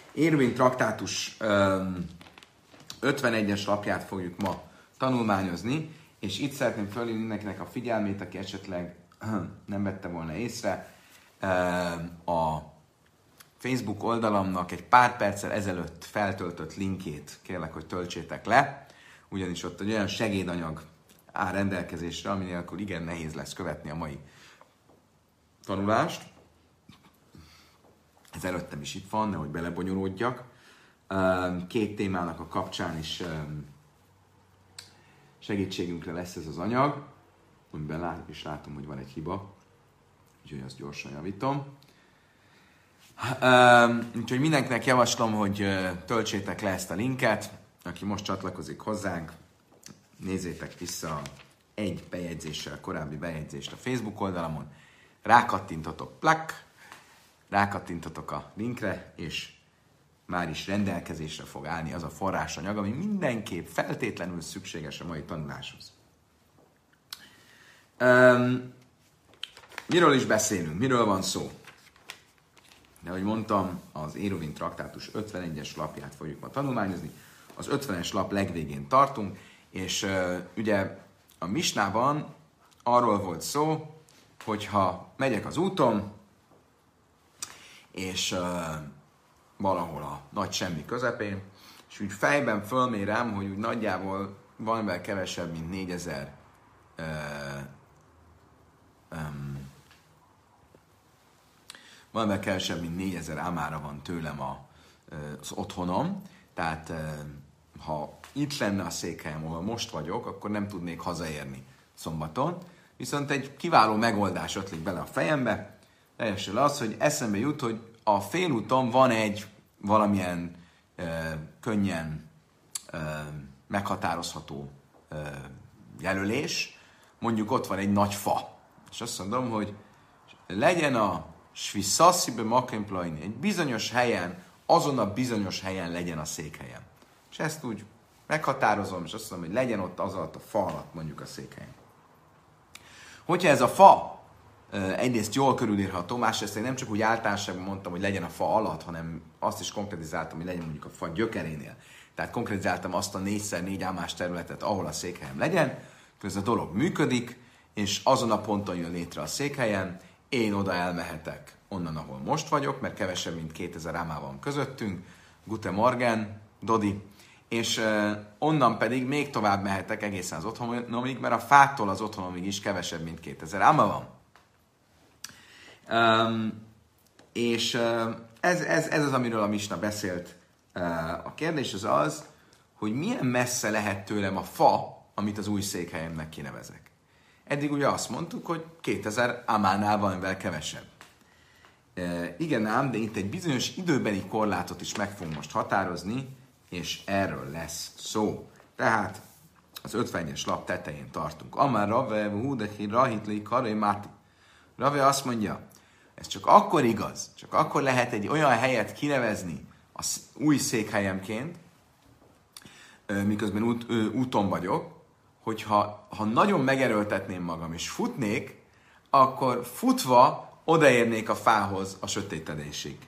Érvény traktátus 51-es lapját fogjuk ma tanulmányozni, és itt szeretném fölhívni mindenkinek a figyelmét, aki esetleg nem vette volna észre. A Facebook oldalamnak egy pár perccel ezelőtt feltöltött linkjét kérlek, hogy töltsétek le, ugyanis ott egy olyan segédanyag áll rendelkezésre, ami nélkül igen nehéz lesz követni a mai tanulást. Ez előttem is itt van, nehogy belebonyolódjak. Két témának a kapcsán is segítségünkre lesz ez az anyag, amiben is látom, hogy van egy hiba, úgyhogy azt gyorsan javítom. Úgyhogy mindenkinek javaslom, hogy töltsétek le ezt a linket, aki most csatlakozik hozzánk, nézzétek vissza egy bejegyzéssel, korábbi bejegyzést a Facebook oldalamon, rákattintotok a linkre, és már is rendelkezésre fog állni az a forrásanyag, ami mindenképp feltétlenül szükséges a mai tanuláshoz. Miről is beszélünk? Miről van szó? De ahogy mondtam, az Érvény traktátus 51-es lapját fogjuk ma tanulmányozni. Az 50-es lap legvégén tartunk, és ugye a misnában arról volt szó, hogyha megyek az úton, és valahol a nagy semmi közepén, és úgy fejben fölmérem, hogy úgy nagyjából valamivel kevesebb, mint 4000 valamivel kevesebb, mint 4000 amára van tőlem az otthonom, tehát ha itt lenne a székhelyem, ahol most vagyok, akkor nem tudnék hazaérni szombaton, viszont egy kiváló megoldás ötlik bele a fejembe, teljesen az, hogy eszembe jut, hogy a félúton van egy valamilyen könnyen meghatározható jelölés, mondjuk ott van egy nagy fa, és azt mondom, hogy legyen a Svisszaszibe Makemplaini, egy bizonyos helyen, azon a bizonyos helyen legyen a székhelyem. És ezt úgy meghatározom, és azt mondom, hogy legyen ott az alatt a fa alatt mondjuk a székhelyem. Hogyha ez a fa egyrészt jól körülírható, másrészt én nem csak úgy általánosságban mondtam, hogy legyen a fa alatt, hanem azt is konkretizáltam, hogy legyen mondjuk a fa gyökerénél. Tehát konkretizáltam azt a 4x4 ámás területet, ahol a székhelyem legyen, ez a dolog működik, és azon a ponton jön létre a székhelyem, én oda elmehetek onnan, ahol most vagyok, mert kevesebb, mint 2000 ámá van közöttünk, Guten Morgen, Dodi, és onnan pedig még tovább mehetek egészen az otthonomig, mert a fától az otthonomig is kevesebb, mint 2000 áma van. Ez az, amiről a misna beszélt. A kérdés az az, hogy milyen messze lehet tőlem a fa, amit az új székhelyemnek kinevezek. Eddig ugye azt mondtuk, hogy 2000 amánál valamivel kevesebb. Igen ám, de itt egy bizonyos időbeli korlátot is meg fogunk most határozni, és erről lesz szó. Tehát az 51-es lap tetején tartunk. Amár Rave, Hudechi, Rahitli, Karai, Máti. Rave azt mondja, ez csak akkor igaz, csak akkor lehet egy olyan helyet kinevezni az új székhelyemként, miközben úton vagyok, hogyha nagyon megerőltetném magam és futnék, akkor futva odaérnék a fához a sötétedésig.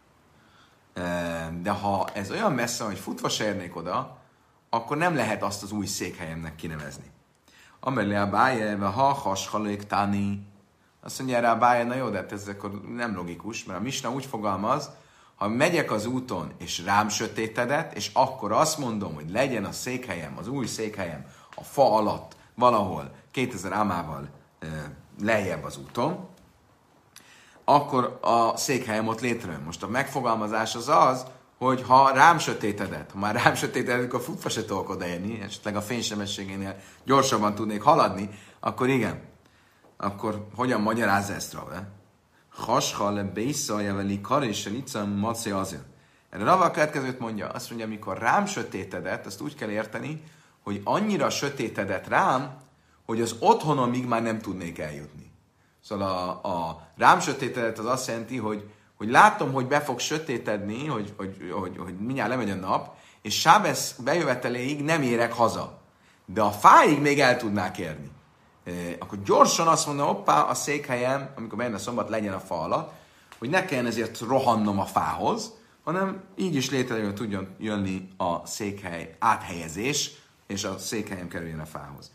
De ha ez olyan messze, hogy futva se érnék oda, akkor nem lehet azt az új székhelyemnek kinevezni. Amelé a báje, ha hashalék tani. Azt mondja erre a báje, na jó, de ez akkor nem logikus, mert a misna úgy fogalmaz, ha megyek az úton, és rám sötétedett, és akkor azt mondom, hogy legyen a székhelyem, az új székhelyem a fa alatt, valahol 2000 ámával lejjebb az úton, akkor a székhelyem ott létrejön. Most a megfogalmazás az az, hogy ha rám sötétedett, ha már rám sötétedett, akkor futva se tudok odaérni, esetleg a fénysebességénél gyorsabban tudnék haladni, akkor igen. Akkor hogyan magyarázza ezt Rave? Haschale beiszaljaveli karéssel itzam maci azért. Erre Rave a következőt mondja, azt mondja, amikor rám sötétedett, azt úgy kell érteni, hogy annyira sötétedett rám, hogy az otthonomig már nem tudnék eljutni. Szóval a rám sötétedett az azt jelenti, hogy látom, hogy be fog sötétedni, hogy mindjárt lemegy a nap, és Sábesz bejöveteléig nem érek haza. De a fáig még el tudnák érni. Akkor gyorsan azt mondom, hoppá, a székhelyem, amikor bejön a szombat, legyen a fa alatt, hogy ne kelljen ezért rohannom a fához, hanem így is létrejön, tudjon jönni a székhely áthelyezés, és a székhelyen kerüljön a fához.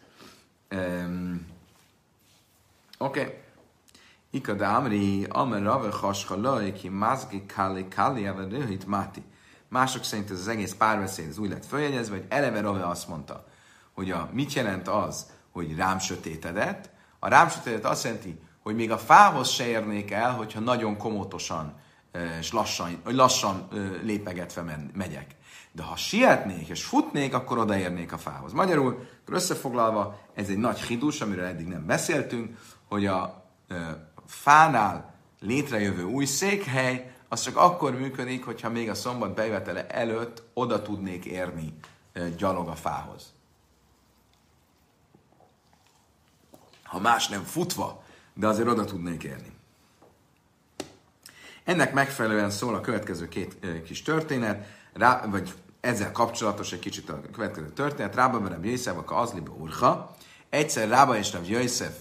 Oké. Ika de amri, amer rave haska ki mazgi kali, ave röhit máti. Mások szerint ez az egész párbeszéd az úgy lett följegyezve, hogy eleve Rave azt mondta, hogy mit jelent az, hogy rám sötétedett. A rám sötétedett azt jelenti, hogy még a fához se érnék el, hogyha nagyon komótosan és lassan lépegetve megyek. De ha sietnék és futnék, akkor odaérnék a fához. Magyarul, összefoglalva, ez egy nagy hidus, amiről eddig nem beszéltünk, hogy a fánál létrejövő új székhely, az csak akkor működik, hogyha még a szombat bejövetele előtt oda tudnék érni gyalog a fához. Ha más nem futva, de azért oda tudnék érni. Ennek megfelelően szól a következő két kis történet, vagy ezzel kapcsolatos egy kicsit a következő történet. Rába be Rabbi Yosef, a Azliba Urcha. Egyszer Rába és Rabbi Yosef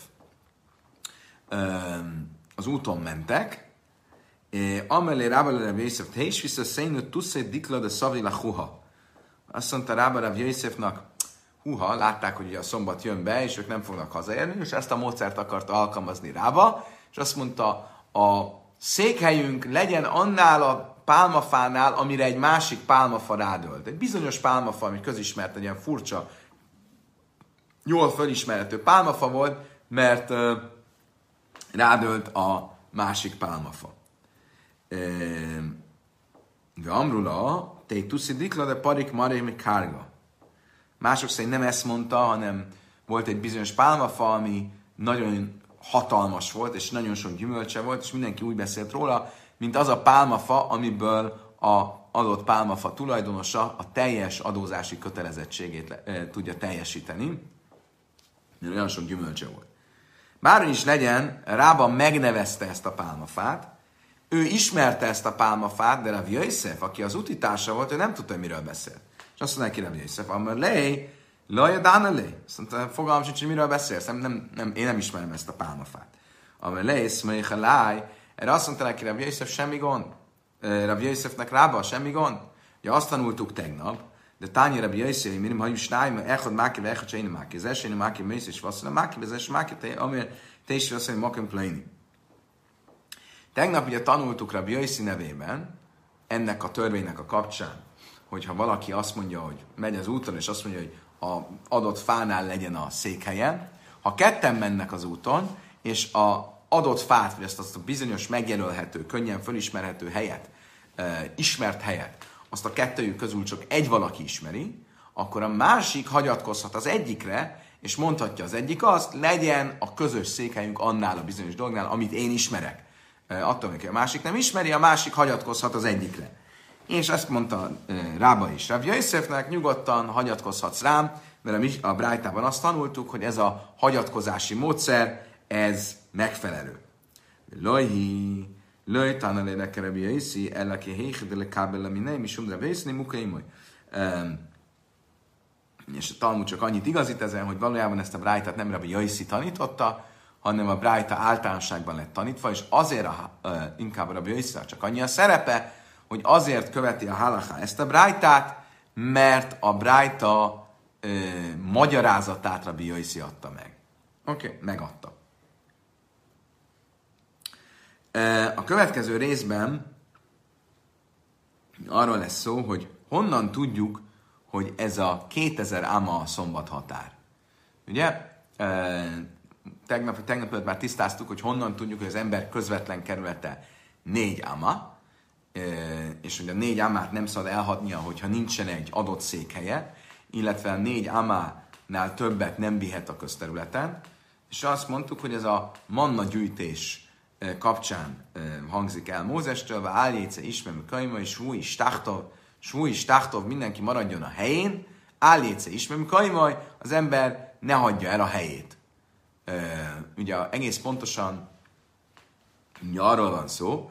az úton mentek, amelé Rába le Rabbi Yosef, te is vissza szénő tuszé dikla de szavila huha. Azt mondta Rába Rabbi Yosefnak, látták, hogy a szombat jön be, és ők nem fognak hazaérni, és ezt a módszert akarta alkalmazni Rába, és azt mondta, a székhelyünk legyen annál a pálmafánál, amire egy másik pálmafa rádölt. Egy bizonyos pálmafa, ami közismert, egy ilyen furcsa, jól fölismerhető pálmafa volt, mert rádölt a másik pálmafa. De Amrula, te tuszi dikla, de parik maré kárga. Mások szerint nem ezt mondta, hanem volt egy bizonyos pálmafa, ami nagyon hatalmas volt, és nagyon sok gyümölcse volt, és mindenki úgy beszélt róla, mint az a pálmafa, amiből az adott pálmafa tulajdonosa a teljes adózási kötelezettségét tudja teljesíteni, mert olyan sok gyümölcse volt. Bárhogy is legyen, Rába megnevezte ezt a pálmafát, ő ismerte ezt a pálmafát, de Rabbi Yosef, aki az utitársa volt, ő nem tudta, miről beszél. És azt mondta neki Rabbi Yosef, amar lej, lajadán elé. Azt mondta, fogalmam sincs, hogy miről beszélsz, én nem ismerem ezt a pálmafát. Amar lej, szmeichaláj, erre azt mondta neki Rabbi Yosef, semmi gond. Rabbi Yosefnek Rába, semmi gond. Ugye azt tanultuk tegnap, de Tányi Rabbi Yosef, minim hajjú snájma, echad máki, ve echad csaini máki. Az első máki, mész és vasszala máki, az első máki, amir te is vasszala makim pléni. Tegnap ugye tanultuk Rabbi Yosef nevében, ennek a törvénynek a kapcsán, hogyha valaki azt mondja, hogy megy az úton, és azt mondja, hogy az adott fánál legyen a székhelyen, ha ketten mennek az úton, és az adott fát, vagy azt a bizonyos megjelölhető, könnyen fölismerhető helyet, ismert helyet, azt a kettőjük közül csak egy valaki ismeri, akkor a másik hagyatkozhat az egyikre, és mondhatja az egyik azt, legyen a közös székhelyünk annál a bizonyos dolgnál, amit én ismerek. Attól, hogy a másik nem ismeri, a másik hagyatkozhat az egyikre. És ezt mondta Rába is. Rabbi Yosefnek nyugodtan hagyatkozhatsz rám, mert a Brájtában azt tanultuk, hogy ez a hagyatkozási módszer, ez megfelelő. Lojhi, lojtán elérek Rabbi Yosef, elleki héchedele kábel, ami nem is Rabbi Yosef, mukaimoly. És a Talmud csak annyit igazít ezen, hogy valójában ezt a Brájtát nem Rabbi Yosef tanította, hanem a Brájta általánosságban lett tanítva, és azért inkább a Rabbi Yosef csak annyi a szerepe, hogy azért követi a halaká ezt a Brájtát, mert a Brájta magyarázatát Rabbi Yosef adta meg. Oké, megadta. A következő részben arról lesz szó, hogy honnan tudjuk, hogy ez a 2000 ama a szombat határ. Ugye? Tegnap előtt már tisztáztuk, hogy honnan tudjuk, hogy az ember közvetlen kerülete 4 ama, és hogy a 4 amát nem szabad elhatnia, hogyha nincsen egy adott székhelye, illetve a 4 amánál többet nem vihet a közterületen, és azt mondtuk, hogy ez a manna gyűjtés kapcsán hangzik el Mózestől, álljéce ismerő kaima, és svúj is táhtov, mindenki maradjon a helyén, álljéce ismerő kaima, az ember ne hagyja el a helyét. Ugye egész pontosan arról van szó,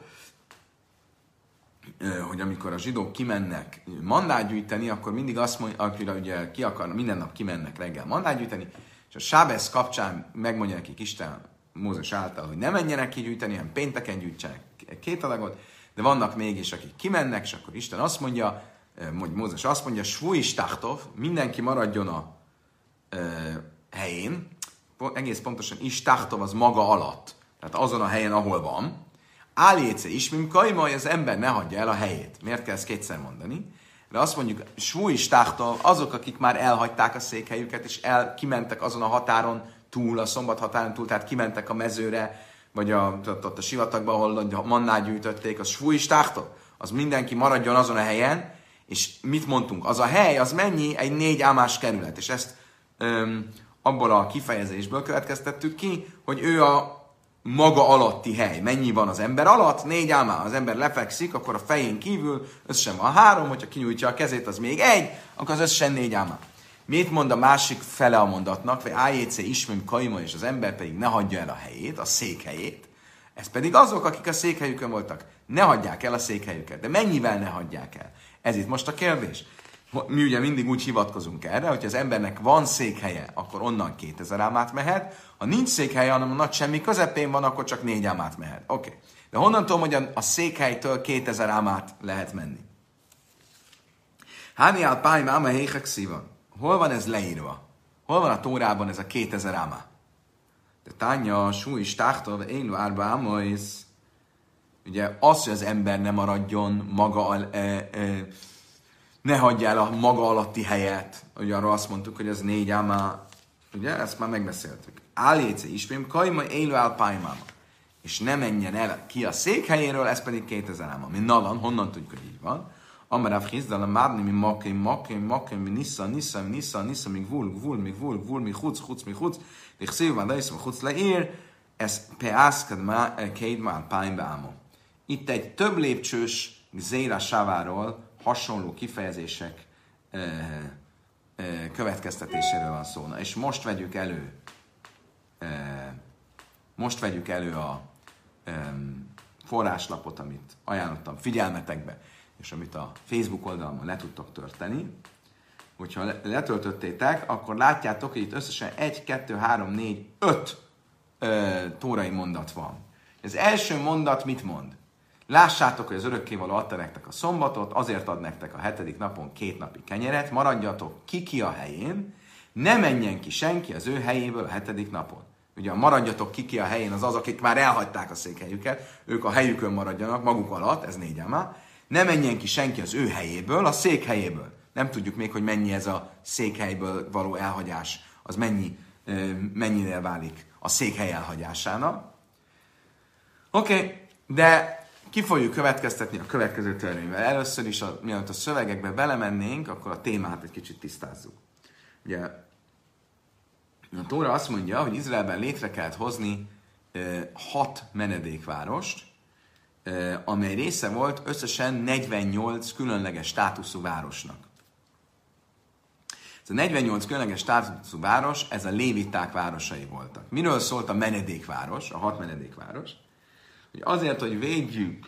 hogy amikor a zsidók kimennek mandát gyűjteni, akkor mindig azt mondja, ugye ki akar, minden nap kimennek reggel mandát gyűjteni, és a Sábesz kapcsán megmondja nekik Isten Mózes által, hogy ne menjenek ki gyűjteni, hanem pénteken gyűjtsenek 2 adagot, de vannak mégis, akik kimennek, és akkor Isten azt mondja, vagy Mózes azt mondja, svú is tachtov, mindenki maradjon a helyén, egész pontosan is tachtov az maga alatt, tehát azon a helyen, ahol van. Áljéce is, mint kajmai, az ember ne hagyja el a helyét. Miért kell ezt kétszer mondani? De azt mondjuk, svú is tachtov, azok, akik már elhagyták a székhelyüket, és kimentek azon a határon túl, a szombat határon túl, tehát kimentek a mezőre, vagy ott a sivatagban, ahol a mannát gyűjtötték, az svú is tachtov, az mindenki maradjon azon a helyen, és mit mondtunk? Az a hely, az mennyi? Egy 4 ámás kerület. És ezt abból a kifejezésből következtettük ki, hogy ő a maga alatti hely. Mennyi van az ember alatt? 4 ámá. Az ember lefekszik, akkor a fején kívül összesen van 3, hogyha kinyújtja a kezét, az még 1, akkor az összesen 4 ámá. Mit mond a másik fele a mondatnak? Vagy AJC ismém kaima, és az ember pedig ne hagyja el a helyét, a székhelyét. Ez pedig azok, akik a székhelyükön voltak. Ne hagyják el a székhelyüket. De mennyivel ne hagyják el? Ez itt most a kérdés. Mi ugye mindig úgy hivatkozunk erre, hogy az embernek van székhelye, akkor onnan 2000 ámát mehet. Ha nincs székhelye, hanem a nagy semmi közepén van, akkor csak 4 ámát mehet. Oké. De honnan tudom, hogy a székhelytől 2000 ámát lehet menni? Háni áll pályim áma héhek szívan. Hol van ez leírva? Hol van a Tórában ez a 2000 ámá? De tánya, sú is táhtov, élu árba ámaisz. Ugye az, hogy az ember ne maradjon maga, ne hagyja el a maga alatti helyet. Ugye arra azt mondtuk, hogy ez 4 ámá, ugye ezt már megbeszéltük. Áljéce ismém, kajma élu álpájmáma. És ne menjen el ki a székhelyéről, ez pedig 2000 ámá. Mi nalan, honnan tudjuk, hogy így van? Amaráv hizdala márni, mi makim, mi nissa, mi gvul, mi huc, és szívván, de iszom, huc leír, ez peászkad má, kéd már pályba ámó. Itt egy több lépcsős zéra sáváról hasonló kifejezések következtetéséről van szó. Na, és most vegyük elő a forráslapot, amit ajánlottam figyelmetekbe, és amit a Facebook oldalon le tudtok tölteni. Hogyha letöltöttétek, akkor látjátok, hogy itt összesen 1, 2, 3, 4, 5 tórai mondat van. Az első mondat mit mond? Lássátok, hogy az örökkévaló adta nektek a szombatot, azért ad nektek a 7. napon 2 napi kenyeret, maradjatok ki a helyén, ne menjen ki senki az ő helyéből a 7. napon. Ugye a maradjatok ki a helyén az, akik már elhagyták a székhelyüket, ők a helyükön maradjanak maguk alatt, ez 4 ámá. Ne menjen ki senki az ő helyéből, a székhelyéből. Nem tudjuk még, hogy mennyi ez a székhelyből való elhagyás, az mennyire válik a székhely elhagyásának. Oké, de ki fogjuk következtetni a következő törvényvel. Először is, mielőtt a szövegekbe belemennénk, akkor a témát egy kicsit tisztázzuk. Ugye a Tóra azt mondja, hogy Izraelben létre kellett hozni 6 menedékvárost, amely része volt összesen 48 különleges státuszú városnak. Ez a 48 különleges státuszú város, ez a léviták városai voltak. Miről szólt a menedékváros, a 6 menedékváros? Hogy azért, hogy védjük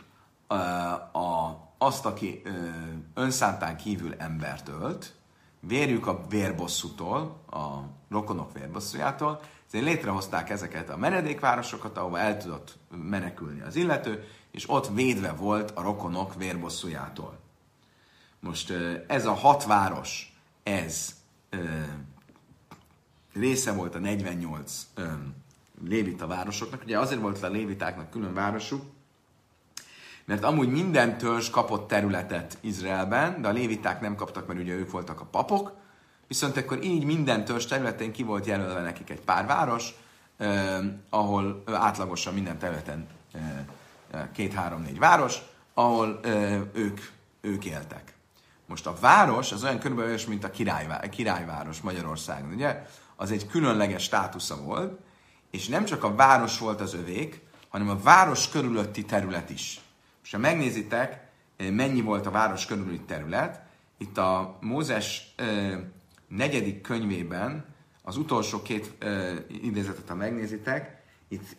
azt, aki önszántán kívül embert ölt, vérjük a vérbosszútól, a rokonok vérbosszújától, ezért létrehozták ezeket a menedékvárosokat, ahova el tudott menekülni az illető, és ott védve volt a rokonok vérbosszújától. Most ez a 6 város, ez része volt a 48 lévita városoknak. Ugye azért volt a lévitáknak külön városuk, mert amúgy minden törzs kapott területet Izraelben, de a léviták nem kaptak, mert ugye ők voltak a papok, viszont akkor így minden törzs területén ki volt jelölve nekik egy pár város, ahol átlagosan minden területen 2-3-4 város, ahol ők éltek. Most a város az olyan körülbelül olyan, mint a királyváros Magyarországon, ugye? Az egy különleges státusza volt, és nem csak a város volt az övék, hanem a város körülötti terület is. És ha megnézitek, mennyi volt a város körüli terület, itt a Mózes 4. könyvében, az utolsó 2 idézetet, ha megnézitek, itt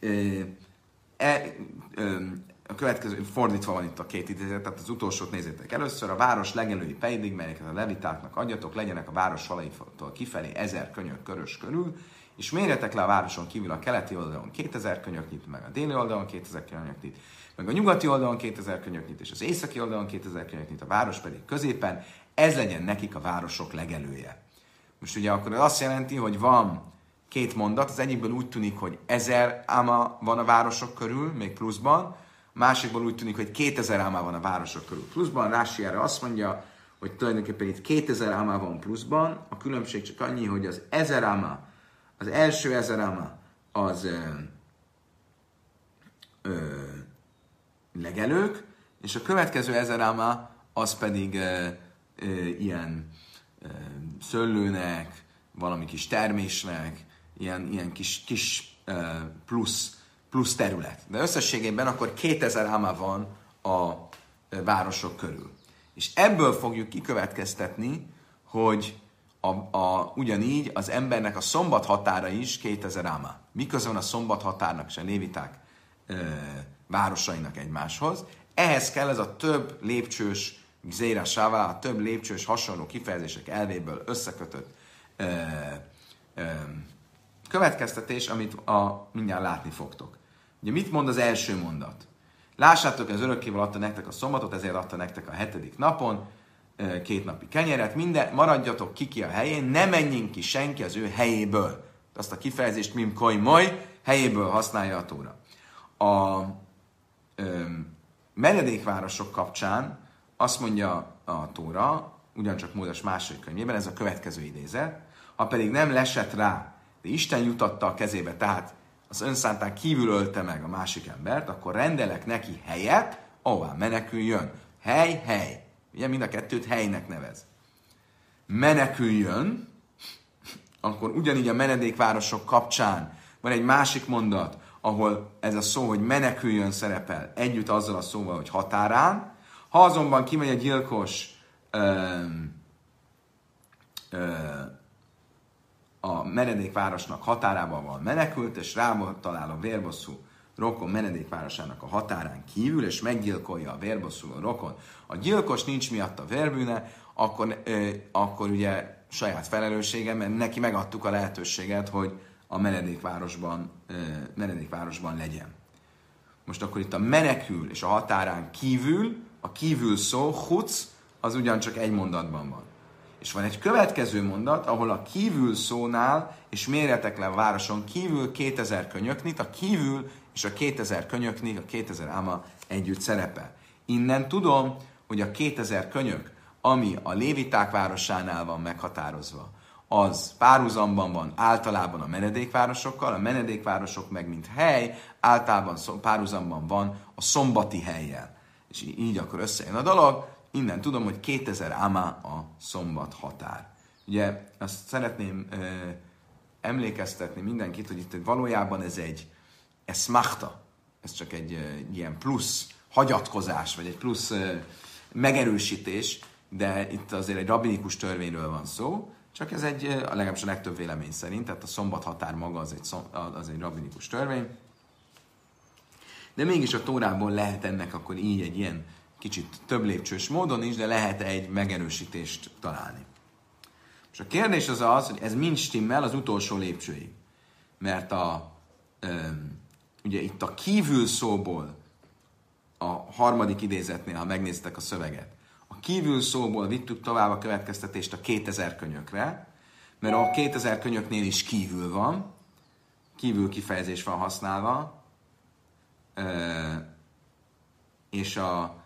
a következő, fordítva van itt a 2 idézet, tehát az utolsót nézzétek először, a város legelői pejdig, melyeket a levitáknak adjatok, legyenek a város falaitól kifelé 1000 könyök körös körül, és mérjetek le a városon kívül a keleti oldalon 2000 könyöknyit, meg a déli oldalon 2000 könyöknyit, meg a nyugati oldalon 2000 könyöknyit, és az északi oldalon 2000 könyöknyit, a város pedig középen, ez legyen nekik a városok legelője. Most ugye akkor ez azt jelenti, hogy van két mondat, az egyikből úgy tűnik, hogy 1000 áma van a városok körül, még pluszban, a másikból úgy tűnik, hogy 2000 áma van a városok körül pluszban. Rási erre azt mondja, hogy tulajdonképpen itt 2000 áma van pluszban, a különbség csak annyi, hogy az 1000 áma, az első 1000 áma az legelők, és a következő 1000 áma az pedig ilyen szőlőnek, valami kis termésnek, ilyen kis plusz terület. De összességében akkor 2000 áma van a városok körül. És ebből fogjuk kikövetkeztetni, hogy ugyanígy az embernek a szombat határa is 2000 áma. Miközben a szombat határnak és a léviták városainak egymáshoz. Ehhez kell ez a több lépcsős Gzeira Sává, a több lépcsős hasonló kifejezések elvéből összekötött következtetés, amit mindjárt látni fogtok. Ugye mit mond az első mondat? Lássátok, az örökkéval adta nektek a szombatot, ezért adta nektek a 7. napon 2 napi kenyeret, maradjatok ki a helyén, ne menjünk ki senki az ő helyéből. Azt a kifejezést mim koi moly, helyéből használja a Tóra. A menedékvárosok kapcsán azt mondja a Tóra, ugyancsak Mózes második könyvében, ez a következő idézet, ha pedig nem lesett rá, de Isten jutatta a kezébe, tehát az önszántán kívül ölte meg a másik embert, akkor rendelek neki helyet, ahová meneküljön. Hely. Ugye mind a kettőt helynek nevez. Meneküljön, akkor ugyanígy a menedékvárosok kapcsán van egy másik mondat, ahol ez a szó, hogy meneküljön szerepel, együtt azzal a szóval, hogy határán. Ha azonban kimegy a gyilkos a menedékvárosnak határában van menekült, és rába talál a vérbosszú rokon menedékvárosának a határán kívül, és meggyilkolja a vérbosszú rokon. A gyilkos nincs miatt a vérbűne, akkor ugye saját felelőssége, mert neki megadtuk a lehetőséget, hogy a menedékvárosban legyen. Most akkor itt a menekül és a határán kívül, a kívül szó, huc, az ugyancsak egy mondatban van. És van egy következő mondat, ahol a kívül szónál, és mérjetek le a városon kívül 2000 könyöknit, a kívül és a 2000 könyöknit, a 2000 áma együtt szerepel. Innen tudom, hogy a 2000 könyök, ami a léviták városánál van meghatározva, az párhuzamban van általában a menedékvárosokkal, a menedékvárosok meg mint hely, általában párhuzamban van a szombati hellyel. És így akkor összejön a dolog, innen tudom, hogy 2000 áma a szombat határ. Ugye azt szeretném emlékeztetni mindenkit, hogy itt valójában ez egy eszmachta, ez csak egy ilyen plusz hagyatkozás, vagy egy plusz megerősítés, de itt azért egy rabbinikus törvényről van szó, csak ez legalábbis a legtöbb vélemény szerint, tehát a szombat határ maga az egy rabbinikus törvény. De mégis a Tórából lehet ennek akkor így egy ilyen kicsit több lépcsős módon is, de lehet egy megerősítést találni. És a kérdés az, hogy ez mind stimmel az utolsó lépcsőig. Mert ugye itt a kívül szóból, a harmadik idézetnél, ha megnéztek a szöveget, a kívül szóból vittük tovább a következtetést a 2000 könyökre, mert a 2000 könyöknél is kívül van, kívül kifejezés van használva, és a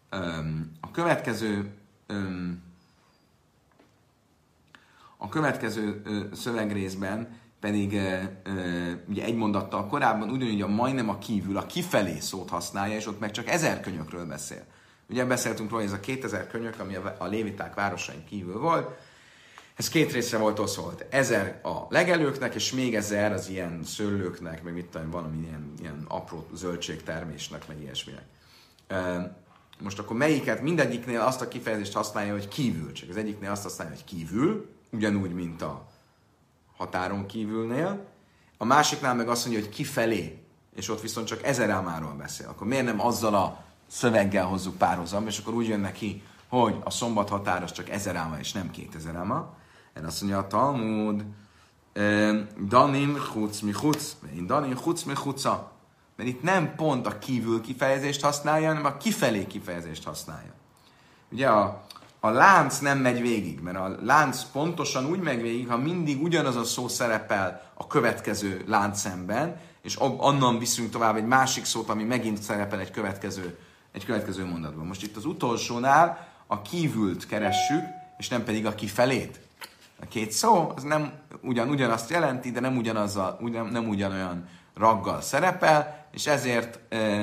következő szövegrészben pedig ugye egy mondattal korábban ugyanúgy majdnem a kívül, a kifelé szót használja, és ott meg csak 1000 könyökről beszél. Ugye beszéltünk róla, hogy ez a 2000 könyök, ami a léviták városain kívül volt, ez 2 részre volt osztott. 1000 a legelőknek, és még 1000 az ilyen szőlőknek, meg mit tudom, valami ilyen apró zöldségtermésnek, meg ilyesminek. Most akkor melyiket, mindegyiknél azt a kifejezést használja, hogy kívül, csak az egyiknél azt használja, hogy kívül, ugyanúgy, mint a határon kívülnél, a másiknál meg azt mondja, hogy kifelé, és ott viszont csak 1000 ámáról beszél. Akkor miért nem azzal a szöveggel hozzuk párhuzamba, és akkor úgy jön neki, hogy a szombat határ az csak 1000 áma, és nem 2000 áma. Erre azt mondja a Talmud, Danim chutz mi chutz, Danim chutz mi chutza. Mert itt nem pont a kívül kifejezést használja, hanem a kifelé kifejezést használja. Ugye a lánc nem megy végig, mert a lánc pontosan úgy megy végig, ha mindig ugyanaz a szó szerepel a következő láncszemben, és onnan viszünk tovább egy másik szót, ami megint szerepel egy következő mondatban. Most itt az utolsónál a kívült keressük, és nem pedig a kifelét. A két szó az nem ugyanazt jelenti, de nem ugyanolyan raggal szerepel, és ezért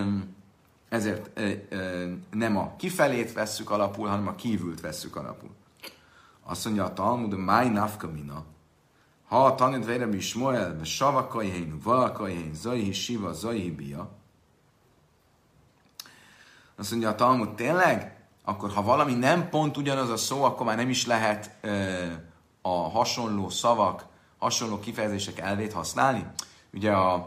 nem a kifelét vesszük alapul, hanem a kívült vesszük alapul. Azt mondja a Talmud, máj nafkamina. Ha a tanít vére mi Ismoel, be savakajhén, valakajhén, zajhi siva, zajhi bia. Azt mondja a Talmud, tényleg? Akkor ha valami nem pont ugyanaz a szó, akkor már nem is lehet a hasonló szavak, hasonló kifejezések elvét használni. Ugye a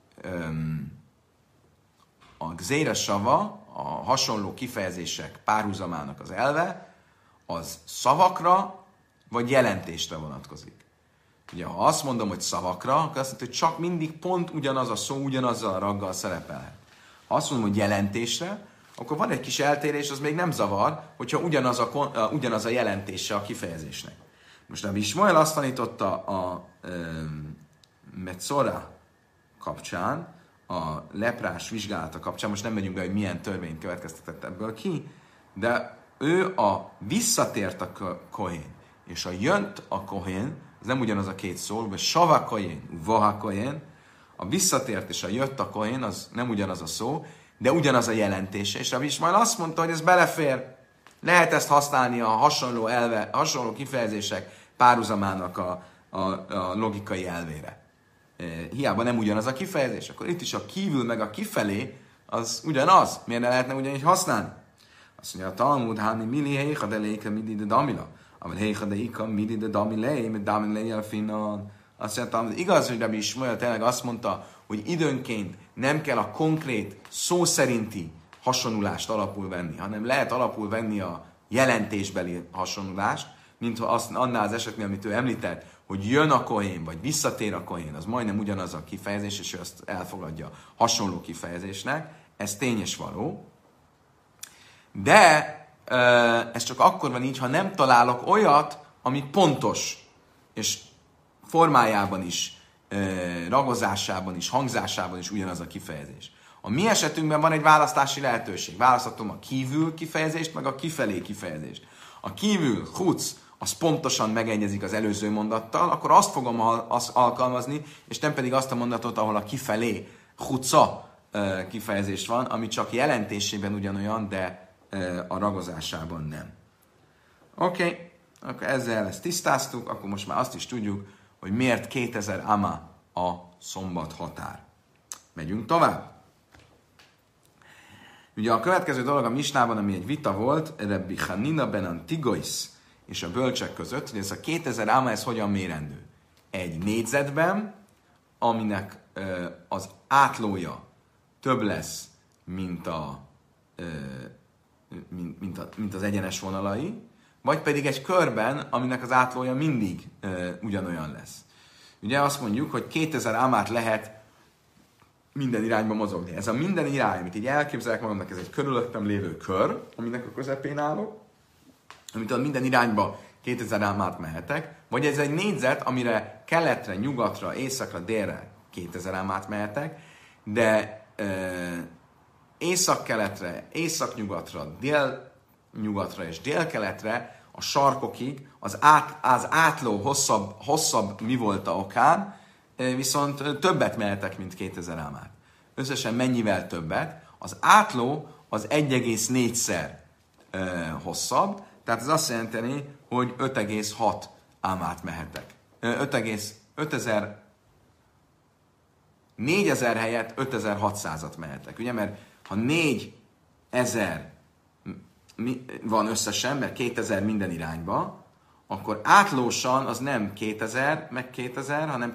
gzéra sava, a hasonló kifejezések párhuzamának az elve, az szavakra vagy jelentésre vonatkozik. Ugye, ha azt mondom, hogy szavakra, akkor azt mondja, hogy csak mindig pont ugyanaz a szó, ugyanazzal a raggal szerepelhet. Ha azt mondom, hogy jelentésre, akkor van egy kis eltérés, az még nem zavar, hogyha ugyanaz a jelentése a kifejezésnek. Most Rabbi Ismoel azt tanította a Metzora kapcsán, a leprás vizsgálata kapcsán, most nem megyünk be, hogy milyen törvényt következtetett ebből ki, de ő a visszatért a kohén, és a jönt a kohén, ez nem ugyanaz a két szó, vagy sava kohén, vaha kohén, a visszatért és a jött a kohén, az nem ugyanaz a szó, de ugyanaz a jelentése, és Rabbi Ismael azt mondta, hogy ez belefér. Lehet ezt használni a hasonló kifejezések párhuzamának a logikai elvére. Hiába nem ugyanaz a kifejezés, akkor itt is a kívül meg a kifelé az ugyanaz. Miért ne lehetne ugyanígy használni? Azt mondja, a Talmud, háni mili heicha de léka midi de damila. Avel heicha de ika midi de damilei, mit damilei elfinan. Azt mondja, igaz, hogy Rabbi Ismael tényleg azt mondta, hogy időnként nem kell a konkrét szó szerinti hasonlulást alapul venni, hanem lehet alapul venni a jelentésbeli hasonlulást, mint annál az esetnél, amit ő említett, hogy jön a kohén, vagy visszatér a kohén, az majdnem ugyanaz a kifejezés, és ő azt elfogadja hasonló kifejezésnek. Ez tény és való. De ez csak akkor van így, ha nem találok olyat, ami pontos, és formájában is, ragozásában is, hangzásában is ugyanaz a kifejezés. A mi esetünkben van egy választási lehetőség. Választhatom a kívül kifejezést, meg a kifelé kifejezést. A kívül, huc, az pontosan megegyezik az előző mondattal, akkor azt fogom alkalmazni, és nem pedig azt a mondatot, ahol a kifelé, huca kifejezés van, ami csak jelentésében ugyanolyan, de a ragozásában nem. Oké, akkor ezzel ezt tisztáztuk, akkor most már azt is tudjuk, hogy miért 2000 ama a szombat határ. Megyünk tovább. Ugye a következő dolog a Misnában, ami egy vita volt, Rabbi Hanina ben Antigois és a bölcsek között, hogy ez a 2000 ama, ez hogyan mérendő? Egy négyzetben, aminek az átlója több lesz, mint az egyenes vonalai, vagy pedig egy körben, aminek az átlója mindig ugyanolyan lesz. Ugye azt mondjuk, hogy 2000 amát lehet minden irányba mozogni. Ez a minden irány, amit így elképzelek magamnak, ez egy körülöttem lévő kör, aminek a közepén állok, amitől minden irányba 2000 amát mehetek, vagy ez egy négyzet, amire keletre, nyugatra, északra, délre 2000 amát mehetek, de észak-keletre, észak-nyugatra, dél-nyugatra és dél-keletre, a sarkokig, az átló hosszabb mi volt a okán, viszont többet mehetek, mint 2000 ámát. Összesen mennyivel többet? Az átló az 1,4-szer hosszabb, tehát ez azt jelenteni, hogy 5,6 ámát mehetek. 4000 helyett 5600-at mehetek. Ugye, mert ha 4000 van összesen, mert 2000 minden irányba, akkor átlósan az nem 2000 meg 2000, hanem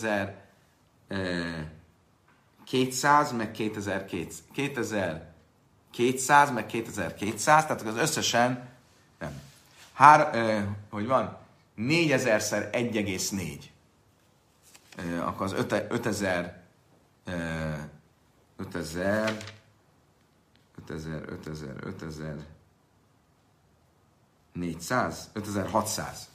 2200 meg 2200 meg 2200, tehát az összesen nem. Hogy van? 4000-szer 1,4. Akkor az 5000 5000, 5400, 5600.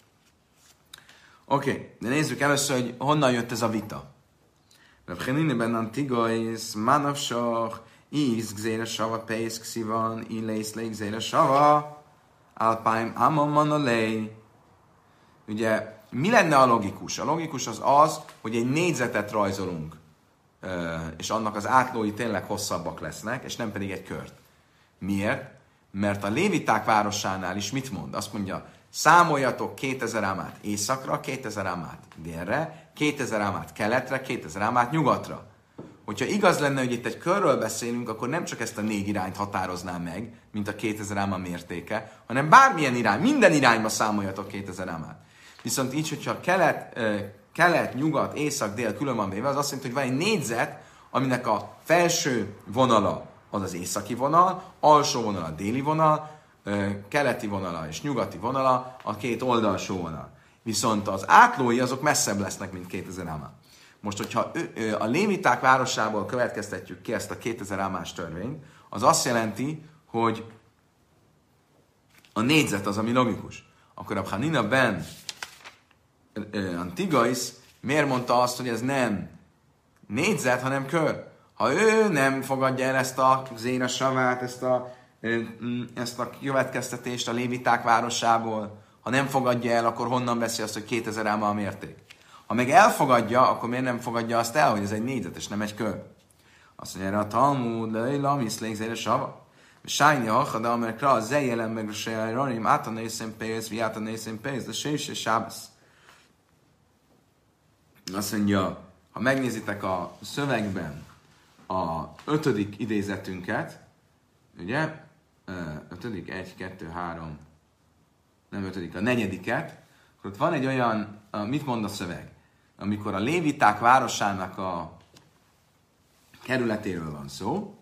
Oké, de nézzük először, hogy honnan jött ez a vita. Reb Chanina ben Antigais, Manavsach, Íz, Gzére Sava, Pész, Xivan, Ilész, Lé, Gzére Sava, Alpáim, Amon, Manolé. Ugye, mi lenne a logikus? A logikus az, hogy egy négyzetet rajzolunk, és annak az átlói tényleg hosszabbak lesznek, és nem pedig egy kört. Miért? Mert a léviták városánál is mit mond? Azt mondja, számoljatok 2000 ámát északra, 2000 ámát délre, 2000 ámát keletre, 2000 ámát nyugatra. Hogyha igaz lenne, hogy itt egy körről beszélünk, akkor nem csak ezt a 4 irányt határozná meg, mint a 2000 áma mértéke, hanem bármilyen irány, minden irányba számoljatok 2000 ámát. Viszont így, hogyha kelet, nyugat, észak, dél külön van véve, az azt jelenti, hogy van egy négyzet, aminek a felső vonala az az északi vonal, alsó vonal a déli vonal, keleti vonala és nyugati vonala a két oldalsó vonal. Viszont az átlói azok messzebb lesznek, mint 2000 ámá. Most, hogyha a léviták városából következtetjük ki ezt a 2000 ámás törvényt, az azt jelenti, hogy a négyzet az, ami logikus. Akkor a Chanina ben Antigais miért mondta azt, hogy ez nem négyzet, hanem kör? Ha ő nem fogadja el ezt a Zéra Savát, ezt a következtetést a léviták városából, ha nem fogadja el, akkor honnan veszi azt, hogy 2000 áma a mérték? Ha meg elfogadja, akkor miért nem fogadja azt el, hogy ez egy négyzet, és nem egy kör? Azt mondja, erre a Talmud, leila, miszlék Zéra Sava. Sájni hachada, mert rá a zejjelen meg a sejranim, átanészén pénz, viátanészén pénz, de se sábasz. Azt mondja, ha megnézitek a szövegben a 5. idézetünket, ugye? 5. 1, 2, 3, nem 5. a 4. Akkor ott van egy olyan, mit mond a szöveg? Amikor a léviták városának a kerületéről van szó,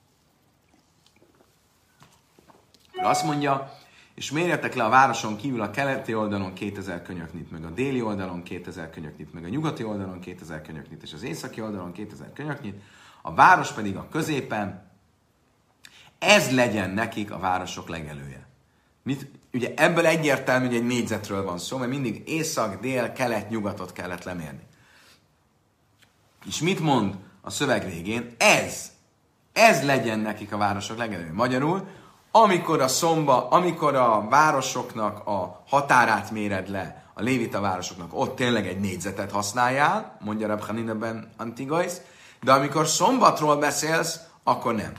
azt mondja, és mérjetek le a városon kívül a keleti oldalon 2000 könyöknit, meg a déli oldalon 2000 könyöknit, meg a nyugati oldalon 2000 könyöknit, és az északi oldalon 2000 könyöknit, a város pedig a középen, ez legyen nekik a városok legelője. Ugye ebből egyértelmű, hogy egy négyzetről van szó, mert mindig észak, dél, kelet, nyugatot kellett lemérni. És mit mond a szöveg végén? Ez legyen nekik a városok legelője. Magyarul, amikor a városoknak a határát méred le, a lévita városoknak, ott tényleg egy négyzetet használjál, mondja Reb Chanina ben Antigais, de amikor szombatról beszélsz, akkor nem.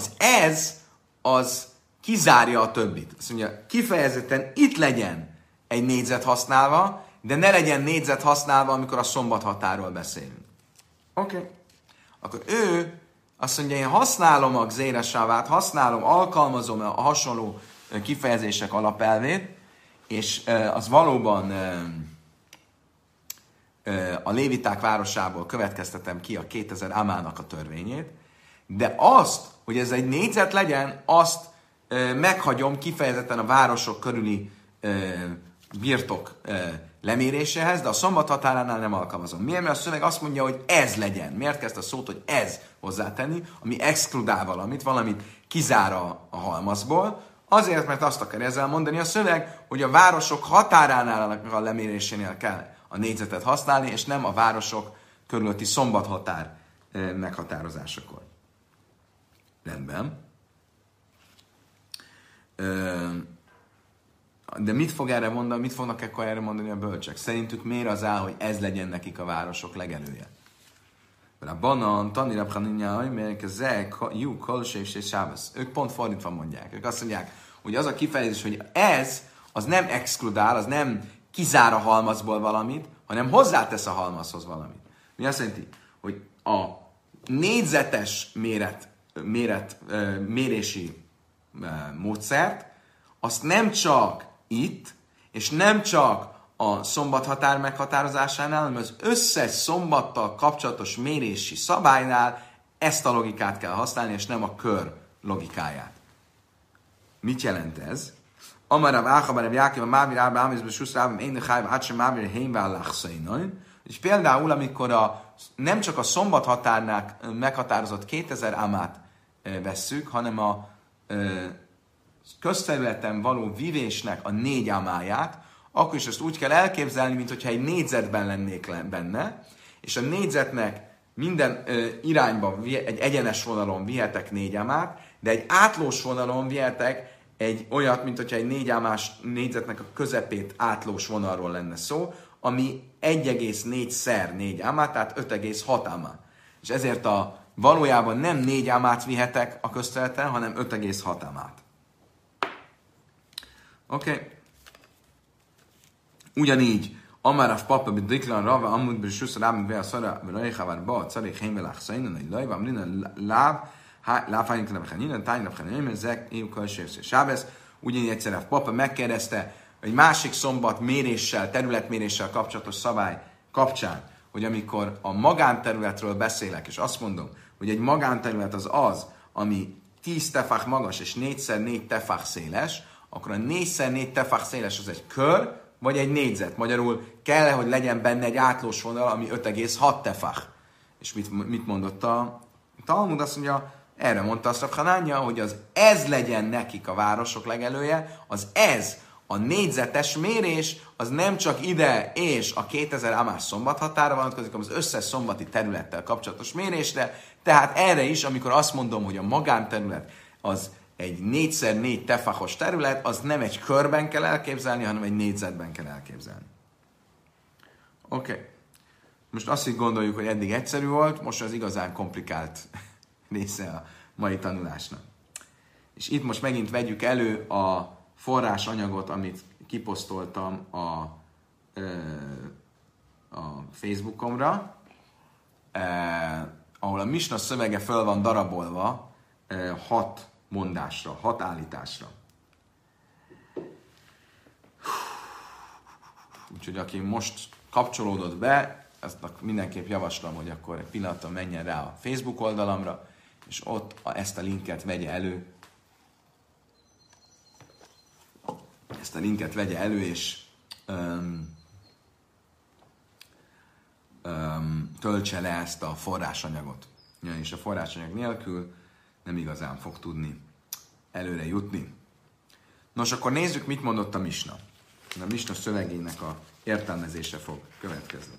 Az kizárja a többit. Azt mondja, kifejezetten itt legyen egy négyzet használva, de ne legyen négyzet használva, amikor a szombat határól beszélünk. Oké. Akkor ő azt mondja, én használom a Gzéra Savát, alkalmazom a hasonló kifejezések alapelvét, és az valóban a léviták városából következtetem ki a 2000 amának a törvényét, de azt, hogy ez egy négyzet legyen, azt meghagyom kifejezetten a városok körüli birtok leméréséhez, de a szombat határánál nem alkalmazom. Miért? Mert a szöveg azt mondja, hogy ez legyen. Miért kezd a szót, hogy ez hozzátenni, ami exkludál valamit kizár a halmazból? Azért, mert azt akar ezzel mondani a szöveg, hogy a városok határánál a lemérésénél kell a négyzetet használni, és nem a városok körülötti szombathatár meghatározásakor. Rendben. De mit fognak ekkor erre mondani a bölcsek? Szerintük miért az áll, hogy ez legyen nekik a városok legelője? A banan, tanira pchaninja, mert ezek jó kolsés és sábasz. Ők pont fordítva mondják. Ők azt mondják, hogy az a kifejezés, hogy ez, az nem exkludál, az nem kizár a halmazból valamit, hanem hozzátesz a halmazhoz valamit. Mi azt jelenti, hogy a négyzetes mérési módszert, azt nem csak itt, és nem csak a szombathatár meghatározásánál, hanem az összes szombattal kapcsolatos mérési szabálynál ezt a logikát kell használni, és nem a kör logikáját. Mit jelent ez? Amarav Áchabarev Jákiv, a Mávir Árba Ámizbe Suszrávim, én de Hájv Átsem Mávir Hénvá Lachszainaj, hogy És például, amikor nem csak a szombat határnák meghatározott 2000 amát vesszük, hanem a közterületen való vivésnek a 4 amáját, akkor is ezt úgy kell elképzelni, mintha egy négyzetben lennék benne, és a négyzetnek minden irányban egy egyenes vonalon vihetek 4 amát, de egy átlós vonalon vihetek egy olyat, mint hogyha egy 4 amás négyzetnek a közepét átlós vonalról lenne szó, ami 1,4 x 4 amá, tehát 5,6 amá. És ezért valójában nem 4 amát vihetek a közterületen, hanem 5,6 amát. Oké. Ugyanígy, Amarav Papa Bidiklan Rava Amud Brishusz Rábin Vea Szara Rajhavár Ba Caré Hémelach Szainan egy Lajva Amrina Láfáink Lebechaninen Tány Lebechaninen ezek éjjel Kölsérszé Sábesz. Ugyanígy egyszer a Papa megkérdezte egy másik szombat méréssel, területméréssel kapcsolatos szabály kapcsán, hogy amikor a magánterületről beszélek, és azt mondom, hogy egy magánterület az, ami 10 tefach magas és 4x4 tefach széles, akkor a 4x4 tefach széles az egy kör, vagy egy négyzet. Magyarul kell, hogy legyen benne egy átlós vonal, ami 5,6 tefach. És mit mondott a Talmud? Azt mondja, erre mondta azt Rav Hanánja, hogy az ez legyen nekik a városok legelője, az ez, a négyzetes mérés, az nem csak ide és a 2000 amás szombat határa vonatkozik, hanem az összes szombati területtel kapcsolatos mérésre. Tehát erre is, amikor azt mondom, hogy a magánterület az egy 4x4 tefachos terület, az nem egy körben kell elképzelni, hanem egy négyzetben kell elképzelni. Oké. Most azt így gondoljuk, hogy eddig egyszerű volt, most az igazán komplikált része a mai tanulásnak. És itt most megint vegyük elő a forrásanyagot, amit kiposztoltam a Facebookomra, ahol a Misna szövege föl van darabolva 6 mondásra, 6 állításra. Úgyhogy aki most kapcsolódott be, azt mindenképp javaslom, hogy akkor egy pillanatra menjen rá a Facebook oldalamra, és ott ezt a linket vegye elő. Ezt a linket vegye elő, és töltse le ezt a forrásanyagot. És a forrásanyag nélkül nem igazán fog tudni előre jutni. Nos, akkor nézzük, mit mondott a Misna. A Misna szövegének a értelmezése fog következni.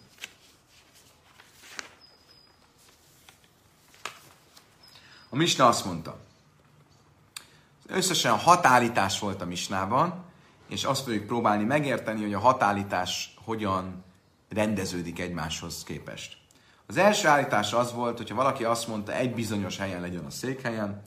A Misna azt mondta, összesen 6 állítás volt a Misnában, és azt fogjuk próbálni megérteni, hogy a 6 állítás hogyan rendeződik egymáshoz képest. Az első állítás az volt, hogyha valaki azt mondta, egy bizonyos helyen legyen a székhelyen,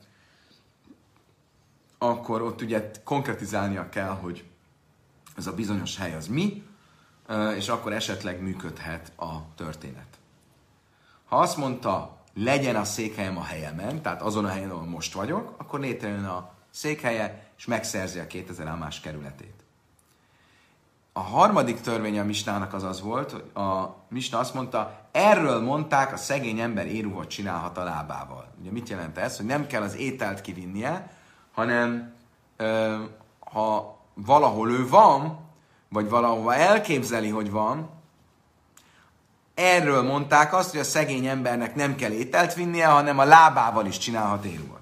akkor ott ugye konkretizálnia kell, hogy ez a bizonyos hely az mi, és akkor esetleg működhet a történet. Ha azt mondta, legyen a székhelyem a helyemen, tehát azon a helyen, ahol most vagyok, akkor létrejön a székhelye, és megszerzi a 2000 amás kerületét. A harmadik törvény a Misnának az volt, hogy a Misna azt mondta, erről mondták, a szegény ember éruhot csinálhat a lábával. Ugye mit jelent ez? Hogy nem kell az ételt kivinnie, hanem ha valahol ő van, vagy valahova elképzeli, hogy van, erről mondták azt, hogy a szegény embernek nem kell ételt vinnie, hanem a lábával is csinálhat éruhot.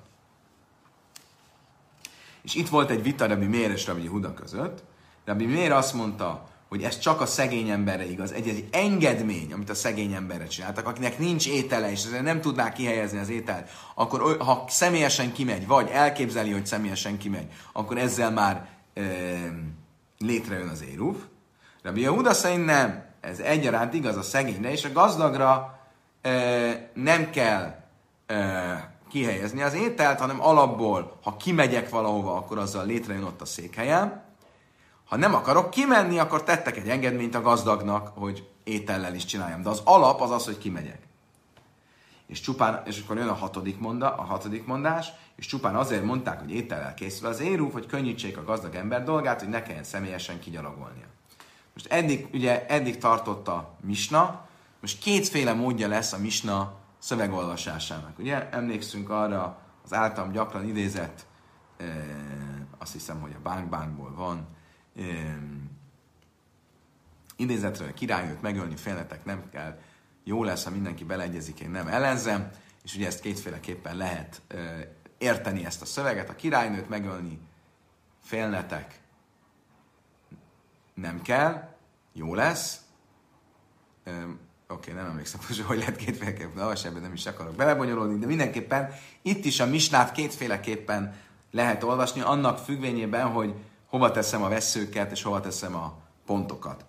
És itt volt egy vita Rabbi Meir és Rabbi Yehuda között. Rabbi Meir azt mondta, hogy ez csak a szegény emberre igaz. Egy engedmény, amit a szegény emberre csináltak, akinek nincs étele, és ezért nem tudná kihelyezni az ételt, akkor ha személyesen kimegy, vagy elképzeli, hogy személyesen kimegy, akkor ezzel már létrejön az éruv. Rabbi Yehuda szerint nem. Ez egyaránt igaz a szegényre, és a gazdagra nem kell kihelyezni az ételt, hanem alapból, ha kimegyek valahova, akkor azzal létrejön ott a székhelyem. Ha nem akarok kimenni, akkor tettek egy engedményt a gazdagnak, hogy étellel is csináljam. De az alap az az, hogy kimegyek. És akkor jön a hatodik mondás, és csupán azért mondták, hogy étellel készül az éruv, hogy könnyítsék a gazdag ember dolgát, hogy ne kelljen személyesen kigyalogolnia. Most eddig tartott a Misna, most kétféle módja lesz a Misna szövegolvasásának. Ugye emlékszünk arra az általam gyakran idézett, azt hiszem, hogy a Bánkból van, idézetről, királynőt megölni félnetek nem kell, jó lesz, ha mindenki beleegyezik, én nem ellenzem, és ugye ezt kétféleképpen lehet érteni ezt a szöveget, a királynőt megölni félnetek nem kell, jó lesz. Oké, nem emlékszem, hogy lehet kétféleképpen, ebben nem is akarok belebonyolódni, de mindenképpen itt is a misnát kétféleképpen lehet olvasni, annak függvényében, hogy hova teszem a vesszőket, és hova teszem a pontokat.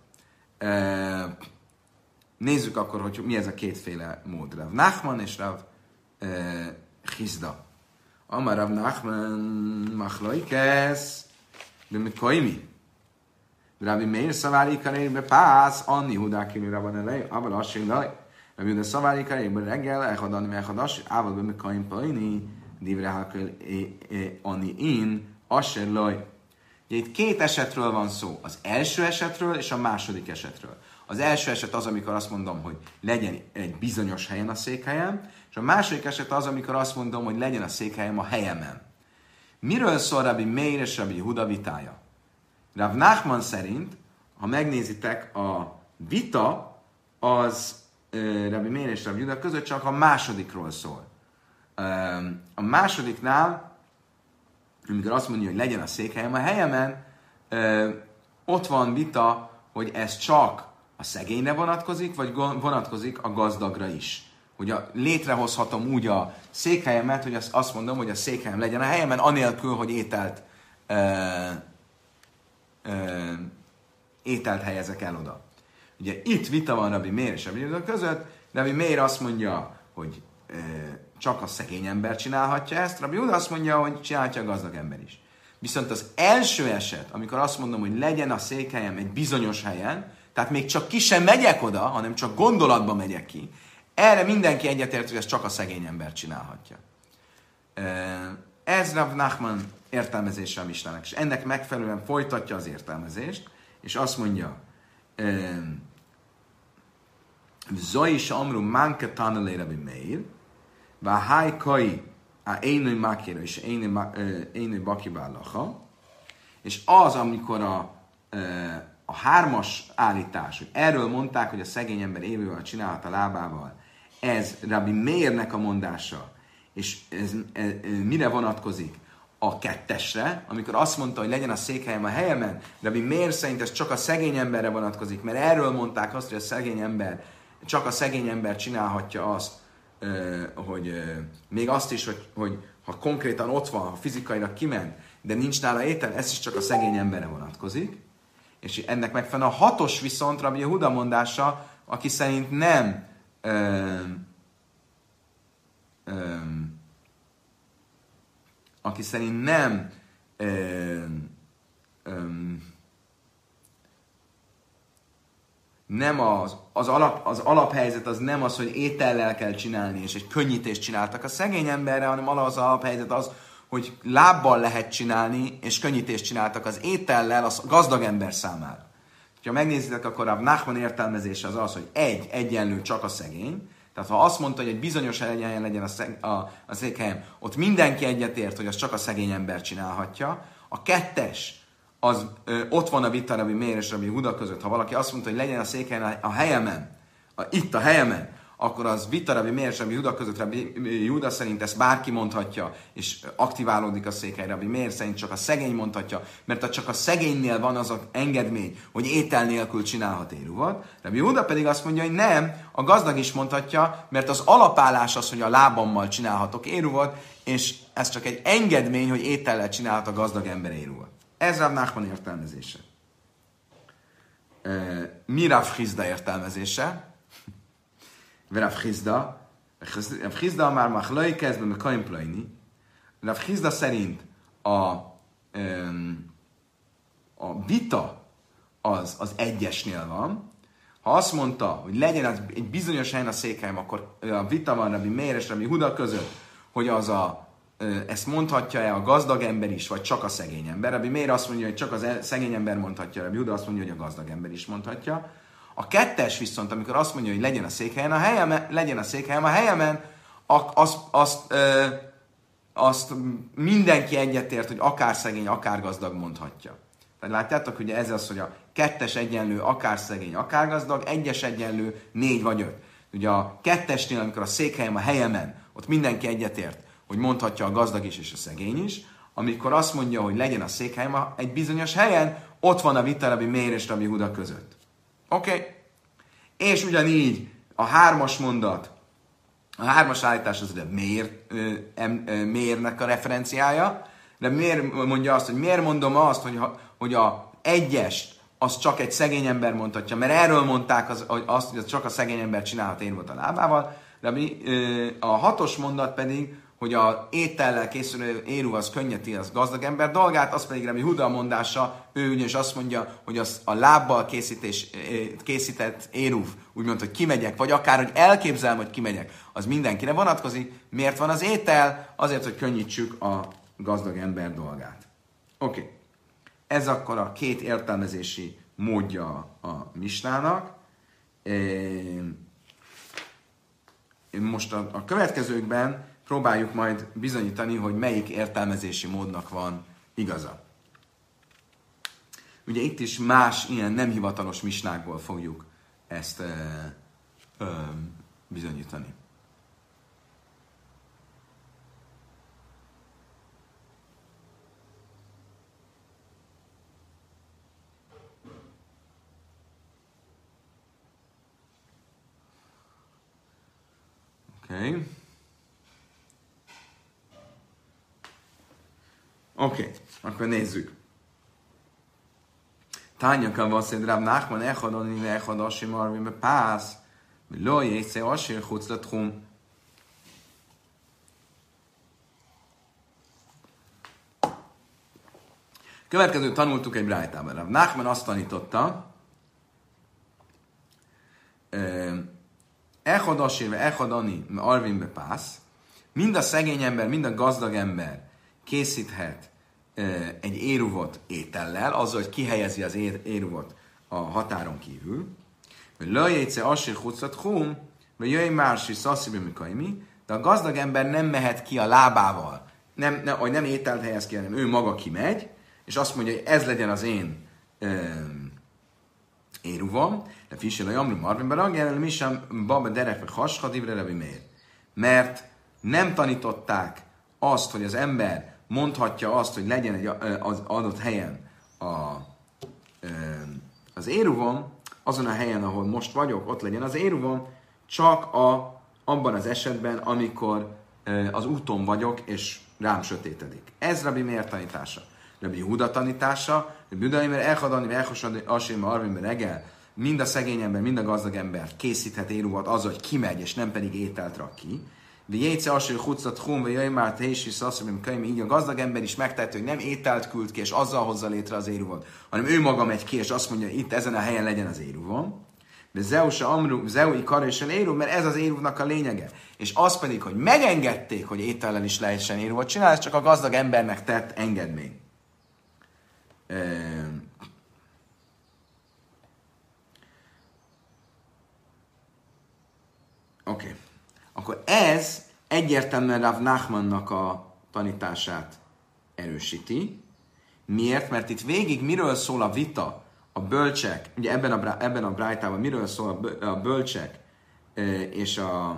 Nézzük akkor, hogy mi ez a kétféle mód. Rav Nachman és Rav Chizda. Amar Rav Nachman machlaikesz b'mikoimi. Rabbi Meir szavári karékbe pász, anni hudákini rabban elej, ával assin laj. Rabbi Uda szavári karékbe reggel, echadani mechadas, ával b'mikoim paini, divre hakel ani in, asser laj. Itt két esetről van szó. Az első esetről és a második esetről. Az első eset az, amikor azt mondom, hogy legyen egy bizonyos helyen a székhelyem, és a második eset az, amikor azt mondom, hogy legyen a székhelyem a helyemen. Miről szól Rabbi Meir és Rabbi Huda vitája? Rav Nachman szerint, ha megnézitek, a vita az Rabbi Meir és Rabbi Huda között csak a másodikról szól. A másodiknál, amikor azt mondja, hogy legyen a székhelyem a helyemen, ott van vita, hogy ez csak a szegényre vonatkozik, vagy vonatkozik a gazdagra is. Hogy létrehozhatom úgy a székhelyemet, hogy azt mondom, hogy a székhelyem legyen a helyemen, anélkül, hogy ételt helyezek el oda. Ugye itt vita van Rabbi Meir és Rabbi Huda között, Rabbi Meir azt mondja, hogy csak a szegény ember csinálhatja ezt, Rabbi Huda azt mondja, hogy csinálhatja a gazdag ember is. Viszont az első eset, amikor azt mondom, hogy legyen a székhelyem egy bizonyos helyen, tehát még csak ki sem megyek oda, hanem csak gondolatban megyek ki, erre mindenki egyetért, hogy ezt csak a szegény ember csinálhatja. Ez Rav Nachman értelmezése a misnának, és ennek megfelelően folytatja az értelmezést, és azt mondja, Zoi is amru manke tanelé Rabbi Meir, vá háj kai a énői mákéra és énői bakibállaha, és az, amikor a hármas állítás, hogy erről mondták, hogy a szegény ember évővel csinálhat a lábával, ez Rabbi Meirnek a mondása, és ez mire vonatkozik? A kettesre, amikor azt mondta, hogy legyen a székhelyem a helyemen, Rabbi Meir szerint ez csak a szegény emberre vonatkozik, mert erről mondták azt, hogy csak a szegény ember csinálhatja azt, hogy még azt is, hogy ha konkrétan ott van, ha fizikailag kiment, de nincs nála étel, ez is csak a szegény emberre vonatkozik. És ennek megfelelően a hatos viszont Rabbi Huda mondása, aki szerint nem nem az alaphelyzet az nem az, hogy étellel kell csinálni, és egy könnyítést csináltak a szegény emberre, hanem az alaphelyzet az, hogy lábbal lehet csinálni, és könnyítést csináltak az étellel a gazdag ember számára. Ha megnézitek, akkor a Nachman értelmezése az, hogy egyenlő csak a szegény. Tehát ha azt mondta, hogy egy bizonyos helyen legyen a székhelyem, ott mindenki egyetért, hogy az csak a szegény ember csinálhatja. A kettes, az ott van a vita Rabbi Meir és Rabbi Huda között. Ha valaki azt mondta, hogy legyen a székhelyen a helyemen, itt a helyemen, akkor az vita Rabbi Meir és Rabbi Huda között. Rabbi Huda szerint ezt bárki mondhatja, és aktiválódik a székhely. Rabbi Meir szerint csak a szegény mondhatja, mert csak a szegénynél van az az engedmény, hogy étel nélkül csinálhat éruvat. Rabbi Huda pedig azt mondja, hogy nem, a gazdag is mondhatja, mert az alapállás az, hogy a lábammal csinálhatok éruvat, és ez csak egy engedmény, hogy étellel csinálhat a gazdag ember éruvat. Ez Rav Nachman értelmezése. Mi Rav Chizda értelmezése? Rav Chizda már machlai kezdve me kaim plaini. Rav Chizda szerint a vita az egyesnél van. Ha azt mondta, hogy legyen egy bizonyos helyen a székhelyem, akkor a vita van Rabbi Meir és Rabbi Huda között, hogy ezt mondhatja-e a gazdag ember is, vagy csak a szegény ember. Rabbi Meir azt mondja, hogy csak a szegény ember mondhatja, Rabbi Huda azt mondja, hogy a gazdag ember is mondhatja. A kettes viszont, amikor azt mondja, hogy legyen a székhelyem a helyemen, azt mindenki egyetért, hogy akár szegény, akár gazdag mondhatja. Tehát látjátok, ugye ez az, hogy a 2-es egyenlő akár szegény, akár gazdag, 1-es egyenlő 4 vagy 5. Ugye a 2-esnél, amikor a székhelyem a helyemen, ott mindenki egyetért, hogy mondhatja a gazdag is és a szegény is. Amikor azt mondja, hogy legyen a székhelyem egy bizonyos helyen, ott van a vita Rabbi Meir és Rabbi Huda között. Oké? És ugyanígy a 3-as mondat, a 3-as állítás az a Meirnek a referenciája, de miért mondja azt, hogy miért mondom azt, hogy a 1-es az csak egy szegény ember mondhatja, mert erről mondták azt, hogy csak a szegény ember csinálhat érvot a lábával, de a 6-os mondat pedig, hogy a étellel készülő éruv az könnyeti az gazdag ember dolgát, az pedig Rabbi Huda mondása, ő ugyanis azt mondja, hogy az a lábbal készített éruv, úgymond, hogy kimegyek, vagy akár, hogy elképzelem, hogy kimegyek, az mindenkire vonatkozik. Miért van az étel? Azért, hogy könnyítsük a gazdag ember dolgát. Oké. Ez akkor a 2 értelmezési módja a misnának. Most a következőkben próbáljuk majd bizonyítani, hogy melyik értelmezési módnak van igaza. Ugye itt is más ilyen nem hivatalos misnákból fogjuk ezt bizonyítani. Oké, akkor nézzük. Tánya kavaszed Rav Nachman echad ani echad asim arvim pász, lo jésze asir chutz letchum. Következő tanultuk egy brájtában. Rav Nachman azt tanította, echad asir ve echad ani arvim pász, mind a szegény ember, mind a gazdag ember készíthet egy éruvot étellel, azzal, hogy kihelyezi az éruvot a határon kívül. Lajéce assir chucat hum, vagy jöjj mársi szaszibim mikaimi, de a gazdag ember nem mehet ki a lábával, nem ételt helyez ki, hanem ő maga kimegy, és azt mondja, hogy ez legyen az én éruvom, de fisel a jamru marvimben ragjel, mi sem baba derek haskadivre Rabbi Meir. Mert nem tanították azt, hogy az ember mondhatja azt, hogy legyen az adott helyen az éruvom, azon a helyen, ahol most vagyok, ott legyen az éruvom, csak abban az esetben, amikor az úton vagyok, és rám sötétedik. Ez Rabbi Meir tanítása. Rabbi Huda tanítása, Rabbi Huda, mert elhadani, elhosani, asim, arvimbe regel, mind a szegény ember, mind a gazdag ember készíthet éruvat azzal, hogy kimegy, és nem pedig ételt rak ki. De jéce aső hucat hum, vagy jöjj már tési szaszabim könyv, így a gazdag ember is megteheti, hogy nem ételt küld ki, és azzal hozza létre az éruvon, hanem ő maga megy ki, és azt mondja, itt ezen a helyen legyen az éruvom. De Zeusa Amru, Zeui Karésen éruv, mert ez az éruvnak a lényege. És az pedig, hogy megengedték, hogy étellel is lehessen éruvot csinálni, ez csak a gazdag embernek tett engedmény. Oké. Akkor ez egyértelműen Rav Nachmannak a tanítását erősíti. Miért? Mert itt végig miről szól a vita, a bölcsek, ugye ebben a brájtában miről szól a bölcsek és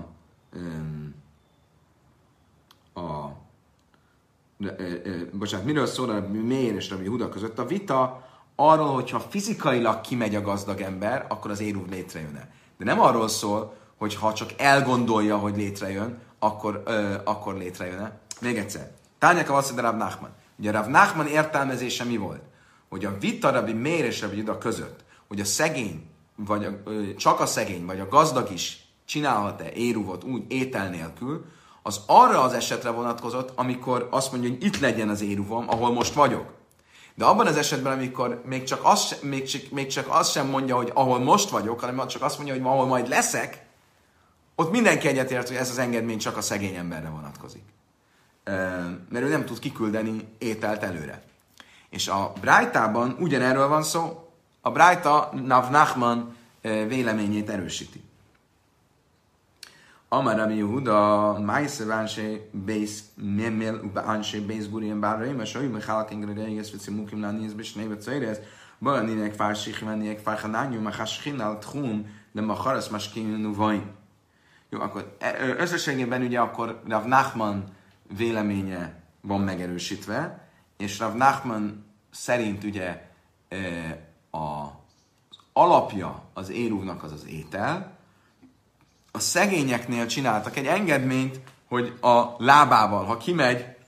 miről szól a Meir és Rabbi Huda között a vita arról, hogyha fizikailag kimegy a gazdag ember, akkor az éruv létrejön-e. De nem arról szól, hogy ha csak elgondolja, hogy létrejön, akkor létrejön-e. Még egyszer. Tányaka azt mondja Rav Nachman. Ugye Rav Nachman értelmezése mi volt? Hogy a vita Rabbi Meir és Rabbi Huda között, hogy a szegény, vagy csak a szegény, vagy a gazdag is csinálhat-e éruvot úgy étel nélkül, az arra az esetre vonatkozott, amikor azt mondja, hogy itt legyen az éruvom, ahol most vagyok. De abban az esetben, amikor még csak azt sem mondja, hogy ahol most vagyok, hanem csak azt mondja, hogy ahol majd leszek, ott mindenki egyetért, hogy ez az engedmény csak a szegény emberre vonatkozik. Mert ő nem tud kiküldeni ételt előre. És a Brájtában ugyanerről van szó, a Brájta Rav Nachman véleményét erősíti. Amar Rabbi Yehuda, Maise Vánse Bész Memel Ubánse Bész Gurien Báraim, és olyan Mechalking Regész Vici Mukim Lániz Bisnébe Cérez, Balaninek Fár Sichimenének Fár Hanányú, Machaskinál Tchum, de Macharas Maskinu Vain. Jó, akkor összességében ugye akkor Rav Nachman véleménye van megerősítve, és Rav Nachman szerint ugye az alapja az érúvnak az az étel. A szegényeknél csináltak egy engedményt, hogy a lábával, ha kimegy,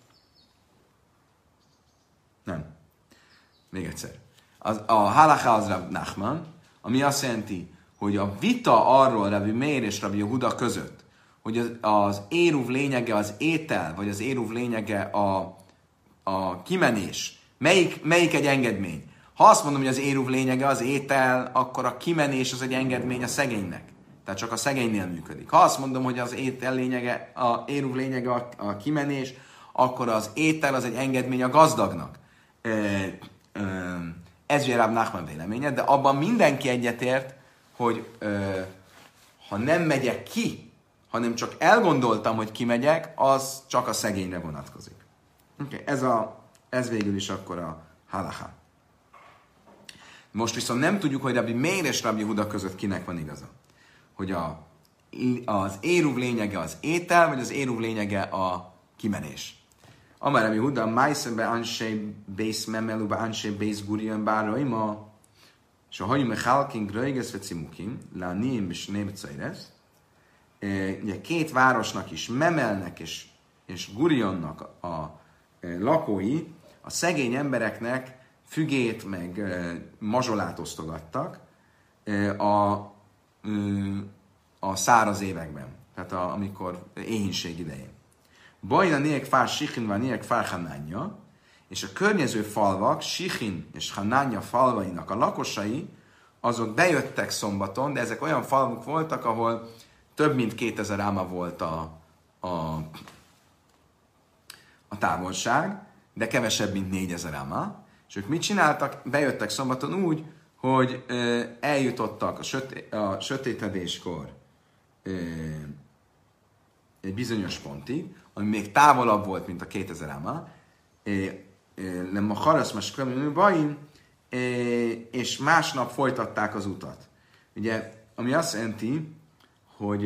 nem, még egyszer. A halacha az Rav Nachman, ami azt jelenti, hogy a vita arról Rabbi Meir és Rabbi Yehuda között, hogy az éruv lényege az étel, vagy az éruv lényege a kimenés, melyik egy engedmény. Ha azt mondom, hogy az éruv lényege az étel, akkor a kimenés az egy engedmény a szegénynek. Tehát csak a szegénynél működik. Ha azt mondom, hogy az étel lényege, a éruv lényege a kimenés, akkor az étel az egy engedmény a gazdagnak. Ez ugye Rav Nachman véleménye, de abban mindenki egyetért, hogy ha nem megyek ki, hanem csak elgondoltam, hogy kimegyek, az csak a szegényre vonatkozik. Okay, ez végül is akkor a halacha. Most viszont nem tudjuk, hogy Rabbi Meir és Rabbi Yehuda között kinek van igaza. Hogy az éruv lényege az étel, vagy az éruv lényege a kimenés. Amár Rabbi Yehuda, Májszebe ansé bész memeluba ansé bész gurian báraima, és a hajjú mechalking röjgesz ve cimukim, lániim és nébcajresz, ugye két városnak is, Memelnek és Gurionnak a lakói a szegény embereknek fügét meg mazsolát osztogattak a száraz években, tehát amikor éhínség idején. Bajna niek fár Sichin van niek fár Hanánya, és a környező falvak, Sichin és Hanánya falvainak a lakosai, azok bejöttek szombaton, de ezek olyan falvak voltak, ahol több mint 2000 áma volt a távolság, de kevesebb, mint 4000 áma. És ők mit csináltak? Bejöttek szombaton úgy, hogy eljutottak a sötétedéskor egy bizonyos pontig, ami még távolabb volt, mint a 2000 áma, nem a haraszmas bajim, és másnap folytatták az utat. Ugye, ami azt jelenti, hogy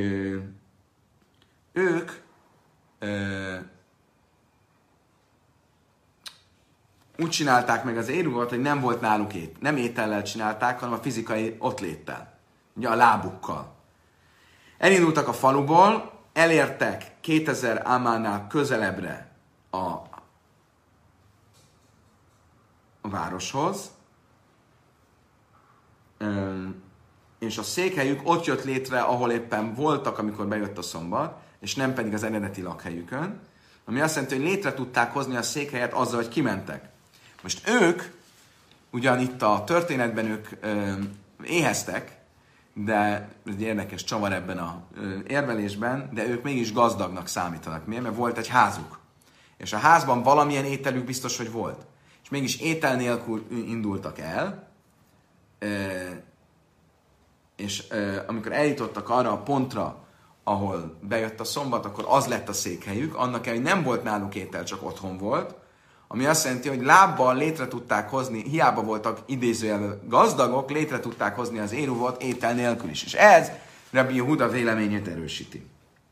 ők úgy csinálták meg az érúvat, hogy nem volt náluk nem étellel csinálták, hanem a fizikai ottléttel, ugye a lábukkal. Elindultak a faluból, elértek 2000 ámánál közelebbre a városhoz, és a székhelyük ott jött létre, ahol éppen voltak, amikor bejött a szombat, és nem pedig az eredeti lakhelyükön, ami azt jelenti, hogy létre tudták hozni a székhelyet azzal, hogy kimentek. Most ők, ugyan itt a történetben ők éheztek, de ez egy érdekes csavar ebben az érvelésben, de ők mégis gazdagnak számítanak. Miért? Mert volt egy házuk. És a házban valamilyen ételük biztos, hogy volt. És mégis étel nélkül indultak el, és amikor eljutottak arra a pontra, ahol bejött a szombat, akkor az lett a székhelyük, annak el, hogy nem volt náluk étel, csak otthon volt, ami azt jelenti, hogy lábbal létre tudták hozni, hiába voltak idézőjelben gazdagok, létre tudták hozni az éruvot étel nélkül is. És ez Rabbi Yehuda véleményét erősíti.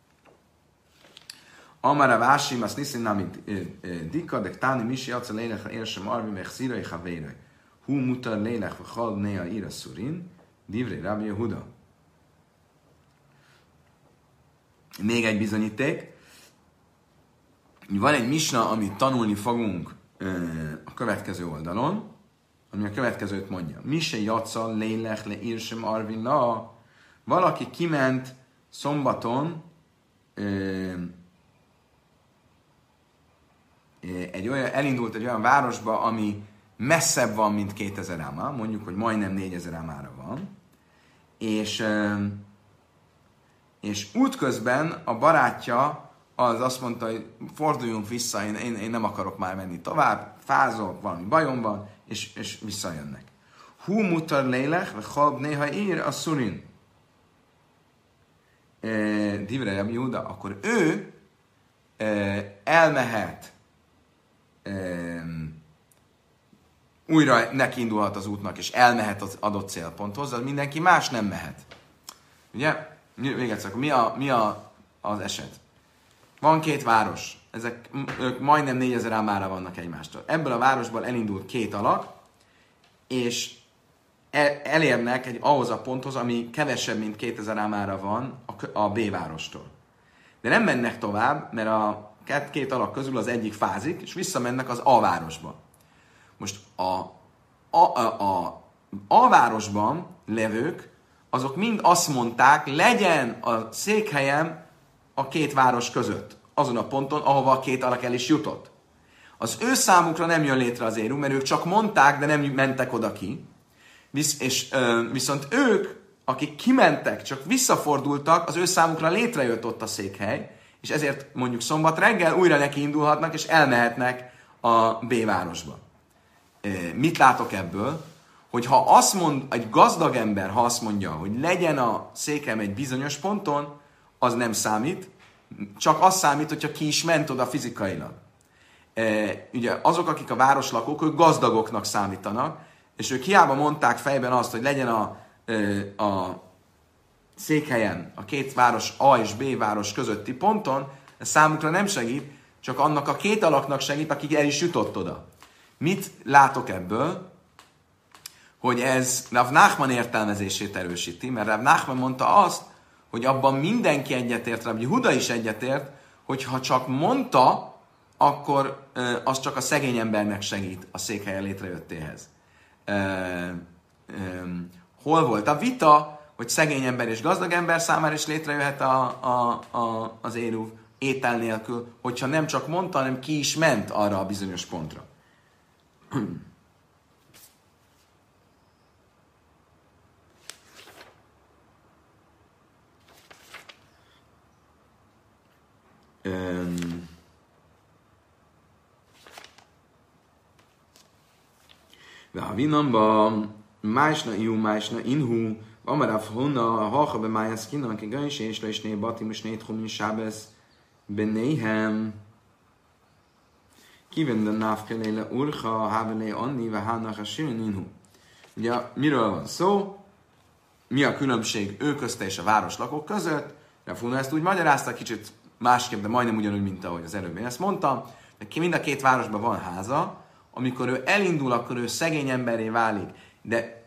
Amara vásim, azt niszin namit dika, de táni misi aca lélech érsem arvi, meg szírai havéraj. Hú mutar lélech, vagy hal néha íra szurin, divré Rabbi Yehuda. Még egy bizonyíték. Van egy misna, amit tanulni fogunk a következő oldalon, ami a következőt mondja. Mise jaca lélech le írsem arvin la. Valaki kiment szombaton elindult egy olyan városba, ami messzebb van, mint 2000 áma, mondjuk, hogy majdnem 4000 ámára van, és útközben a barátja az azt mondta, hogy forduljunk vissza, én nem akarok már menni tovább, fázok, valami bajom van, és visszajönnek. Hú mutar lélech, vagy halb néha ír a szurin. Divre Rabbi Júda, akkor ő elmehet, újra nekiindulhat az útnak, és elmehet az adott célponthoz, az mindenki más nem mehet. Ugye? Még egyszer, mi az eset? Van két város, ők majdnem 4000 ámára vannak egymástól. Ebből a városból elindult két alak, és elérnek ahhoz a ponthoz, ami kevesebb, mint 2000 ámára van a B várostól. De nem mennek tovább, mert a két alak közül az egyik fázik, és visszamennek az A városba. Most a városban levők, azok mind azt mondták, legyen a székhelyem a két város között, azon a ponton, ahova a két alak el is jutott. Az ő számukra nem jön létre az éru, mert ők csak mondták, de nem mentek oda ki. Viszont ők, akik kimentek, csak visszafordultak, az ő számukra létrejött ott a székhely, és ezért mondjuk szombat reggel újra neki indulhatnak, és elmehetnek a B városba. Mit látok ebből? Hogy ha azt mond, egy gazdag ember, ha azt mondja, hogy legyen a székem egy bizonyos ponton, az nem számít, csak az számít, hogyha ki is ment oda fizikailag. Ugye azok, akik a városlakók, ők gazdagoknak számítanak, és ők hiába mondták fejben azt, hogy legyen a székhelyen a két város A és B város közötti ponton, ez számukra nem segít, csak annak a két alaknak segít, akik el is jutott oda. Mit látok ebből? Hogy ez Rav Nachman értelmezését erősíti, mert Rav Nachman mondta azt, hogy abban mindenki egyetért, Rabbi Huda is egyetért, hogy ha csak mondta, akkor az csak a szegény embernek segít a székhelyen létrejöttéhez. Hol volt a vita, hogy szegény ember és gazdag ember számára is létrejöhet az éruv étel nélkül, hogyha nem csak mondta, hanem ki is ment arra a bizonyos pontra. Vinamba másna iu másna inhu amarav hona hacha be májász kinan ki gönys és le is né batim és né tchumin sábesz benéhem kivende návkeléle urcha hávelé anni ve hánach a sirin inhu. Ugye miről van szó? Mi a különbség ő közte és a városlakók között? Rafuna ezt úgy magyarázta, kicsit másképp, de majdnem ugyanúgy, mint ahogy az előbb én ezt mondtam. De mind a két városban van háza, amikor ő elindul, akkor ő szegény emberré válik, de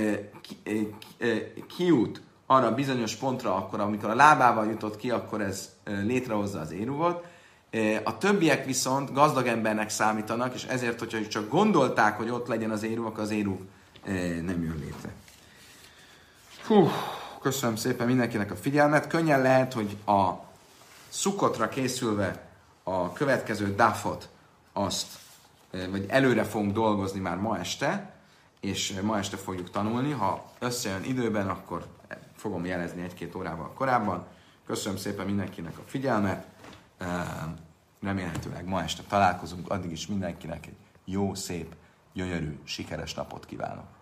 kijut arra a bizonyos pontra, akkor amikor a lábával jutott ki, akkor ez létrehozza az éruvot. A többiek viszont gazdag embernek számítanak, és ezért, hogyha csak gondolták, hogy ott legyen az éruv, akkor az éruv nem jön létre. Köszönöm szépen mindenkinek a figyelmet. Könnyen lehet, hogy a Szukkotra készülve a következő dafot azt, vagy előre fogunk dolgozni már ma este, és ma este fogjuk tanulni. Ha összejön időben, akkor fogom jelezni 1-2 órával korábban. Köszönöm szépen mindenkinek a figyelmet. Remélhetőleg ma este találkozunk. Addig is mindenkinek egy jó, szép, gyönyörű, sikeres napot kívánok.